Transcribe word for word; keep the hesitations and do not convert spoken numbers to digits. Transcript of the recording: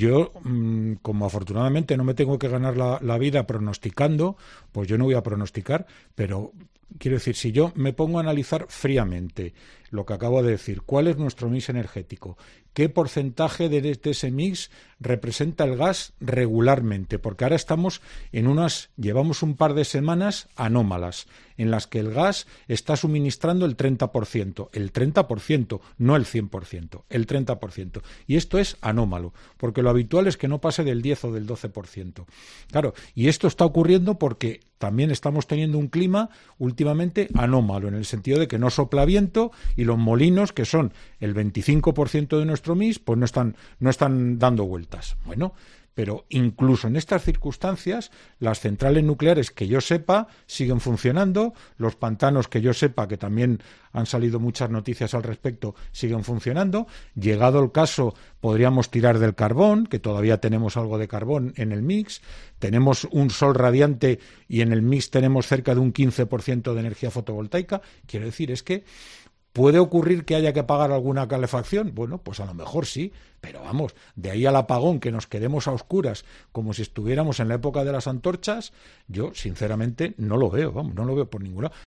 yo, mmm, como afortunadamente no me tengo que ganar la, la vida pronosticando, pues yo no voy a pronosticar, pero quiero decir, si yo me pongo a analizar fríamente lo que acabo de decir, cuál es nuestro mix energético, qué porcentaje de, de ese mix representa el gas regularmente, porque ahora estamos en unas, llevamos un par de semanas anómalas, en las que el gas está suministrando el treinta por ciento, el treinta por ciento, no el cien por ciento, el treinta por ciento. Y esto es anómalo, porque lo habitual es que no pase del diez o del doce por ciento. Claro, y esto está ocurriendo porque también estamos teniendo un clima últimamente anómalo, en el sentido de que no sopla viento y los molinos, que son el veinticinco por ciento de nuestro mix, pues no están, no están dando vueltas. Bueno, pero incluso en estas circunstancias, las centrales nucleares que yo sepa siguen funcionando, los pantanos que yo sepa, que también han salido muchas noticias al respecto, siguen funcionando. Llegado el caso, podríamos tirar del carbón, que todavía tenemos algo de carbón en el mix. Tenemos un sol radiante y en el mix tenemos cerca de un quince por ciento de energía fotovoltaica. Quiero decir, es que ¿puede ocurrir que haya que pagar alguna calefacción? Bueno, pues a lo mejor sí, pero vamos, de ahí al apagón, que nos quedemos a oscuras como si estuviéramos en la época de las antorchas, yo sinceramente no lo veo, vamos, no lo veo por ningún lado.